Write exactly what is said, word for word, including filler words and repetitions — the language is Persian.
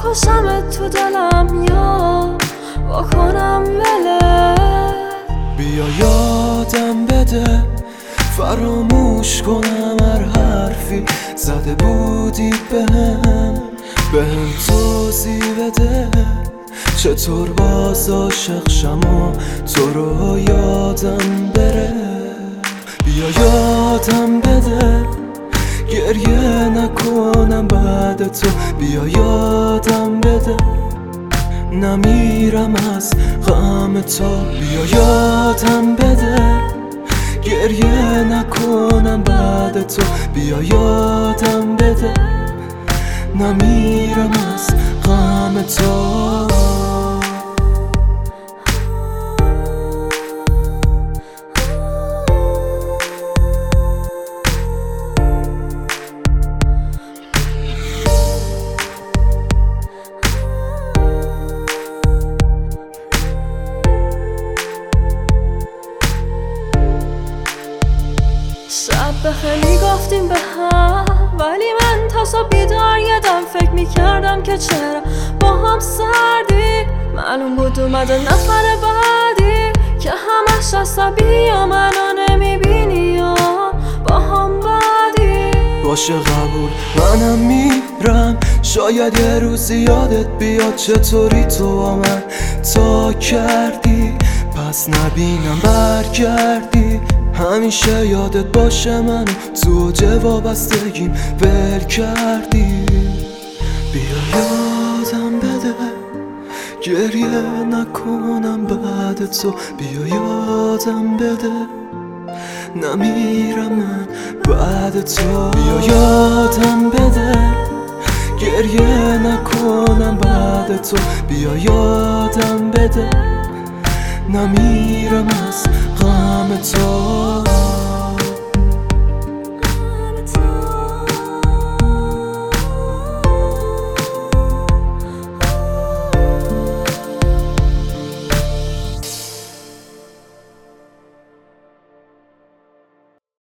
بکشم تو دلم یا بکنم ولت. بیا یادم بده فراموش کنم هر حرفی زده بودی بهم، بهم توضیح بده چطور باز عاشق شم و تو رو یادم بره. بیا یادم بده گریه نکنم بعد تو، بیا یادم بده نمیرم از غم تو. بیا یادم بده گریه نکنم بعد تو، بیا یادم بده نمیرم از غم تو. شب خیلی گفتیم به هم ولی من تا صبح بیدار یادم فکر میکردم که چرا با هم سردی. معلوم بود اومده نفر بعدی که همش عصبی و منو نمیبینی یا با هم بعدی. باشه قبول منم میرم، شاید یه روزی یادت بیاد چطوری تو با من تا کردی، پس نبینم برگردی. همیشه یادت باشه منو تو جواب وابستگیم ول کردی. بیا یادم بده گریه نکنم بعد تو، بیا یادم بده نمیرم من بعد تو. بیا یادم بده گریه نکنم بعد تو، بیا یادم بده نمیرم از غم تو.